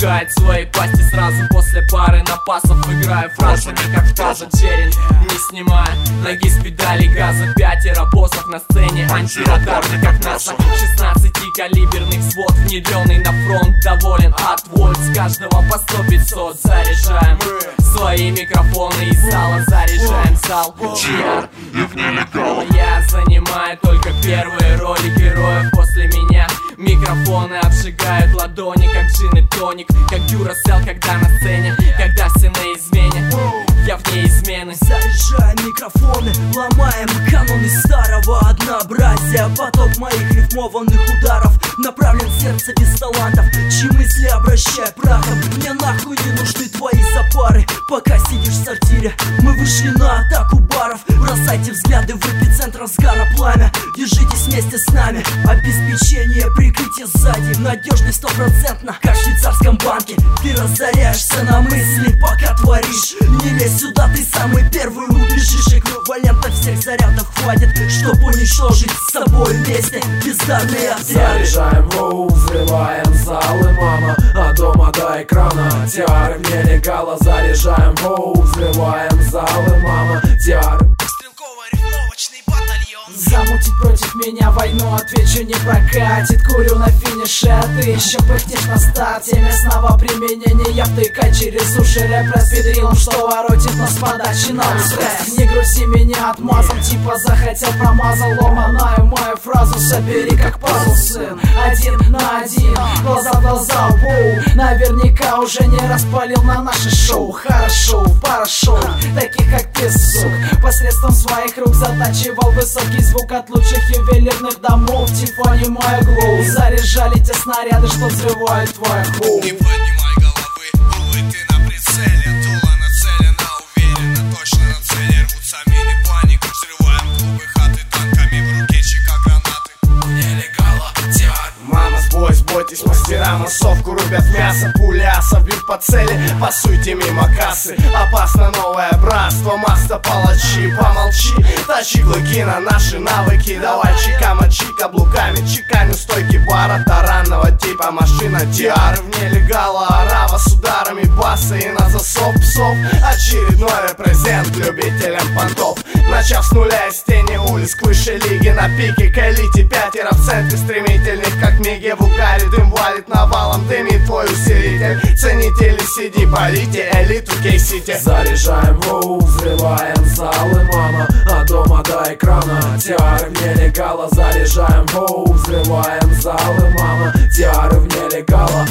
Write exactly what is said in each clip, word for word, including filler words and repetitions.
пугает своей пасти сразу после пары напасов. Играю фразами, как в таза черен, не снимая ноги с педали газа. Пятеро боссов на сцене, антирадарный, как НАСА. Шестнадцатикалиберный взвод, внедренный на фронт, доволен от вольт. С каждого по сто пятьсот заряжаем свои микрофоны, из зала заряжаем зал. Чьяр и в нелегал. Я занимаю только первые роли героев. После меня микрофоны обжигают ладони, как джин и тоник, как дюрасел, когда на сцене, когда все на измене, я вне измены. Заряжаем микрофоны, ломаем каноны старого однообразия. Поток моих рифмованных ударов направлен в сердце без талантов, чьи мысли обращай прахом. Мне нахуй не нужны твои запары, пока сидишь в сортире. Мы вышли на атаку баров, бросайте взгляды в эпицентр разгара пламя. Держитесь вместе с нами, обеспечение прикрытие сзади, надежность стопроцентно, как в швейцарском банке. Ты разоряешься на мысли, пока творишь. Не лезь сюда, ты самый первый убежишь. Эквивалентно всех зарядов хватит, чтобы уничтожить с собой вместе бездарные отряды. Заряжаем воу, взрываем залы, мама, от дома до экрана. Тиары в нелегала. Заряжаем воу, взрываем залы, мама, тиары. Стрелково-рифмовочный батальон. Замутить против меня войну, отвечу, не прокатит. Курю на финише, а ты еще пыхнешь на старте. Местного применения я втыкаю через уши рэп распедрилом, что воротит нос подачи на устав. Не грузи меня отмазом, типа захотел, промазал. Ломаную мою фразу собери как пазл, сын. Один на один, глаза в глаза, воу. Наверняка уже не распалил на наше шоу. Хорошо, пара шоу, таких как ты, сук. Посредством своих рук затачивал высокий звук от лучших ювелирных домов. Тифани мой глоу. Заряжали те снаряды, что взрывают твой хоу. Не поднимай головы, увы, ты на прицеле. Дуло нацелено, уверенно, точно на цели. Рвутся мины, паника, взрываем клубы, хаты танками в руке, чека гранаты. Нелегала, тиар. Мама, сбой, сбойтесь, мастера массовку рубят мясо. Пуля бьют по цели, по сути мимо кассы. Опасно новое братство, масса палачи. Помолчи, тащи клыки на наши навыки. Давай чика, мочи каблуками, чеканю стойки бара таранного типа машина. Тиары в нелегала, арава с ударами баса и на засов псов. Очередной репрезент любителям понтов. Начав с нуля из тени улиц к высшей лиге на пике к элите. Пятеро в центре стремительных, как миги в угаре. Дым валит навалом, дымит твой усилитель. Ценители, сиди, полите элиту Кей-Сити. Заряжаем воу, взрываем залы, мама, от дома до экрана. Тиары в нелегала. Заряжаем воу, взрываем залы, мама, тиары в нелегала.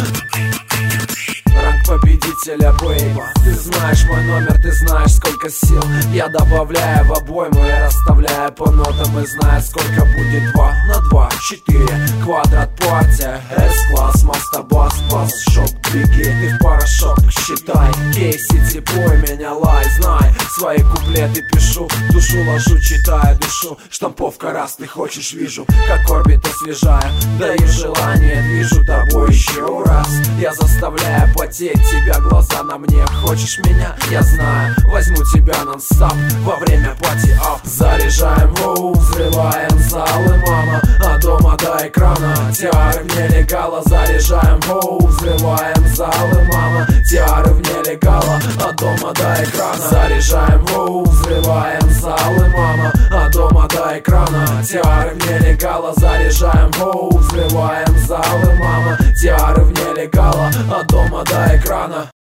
Ранг победителя, бейба. Ты знаешь мой номер, ты знаешь сколько сил я добавляю в обойму, я расставляю по нотам. И знаю сколько будет два на два, четыре, квадрат, партия, S-класс, мастобас, пас, шок, беги, ты в порошок, считай. Кей-Сити, пой меня, лай, знай, свои куплеты пишу, душу ложу, читаю, дышу. Штамповка раз ты хочешь, вижу, как орбит освежая. Даю желание, движу тобой еще раз. Я заставляю потеть тебя, глаза на мне. Хочешь меня? Я знаю, возьму тебя нон-стоп во время пати-ап. Заряжаем воу, взрываем залы, мама, от дома до экрана. Тиары в нелегала. Заряжаем воу, взрываем залы, мама, тиары в нелегала. От дома до экрана. Заряжаем воу, взрываем залы, мама, от дома до экрана. Тиары в нелегала. Заряжаем воу, взрываем залы, мама, тиары в нелегала. От дома до экрана.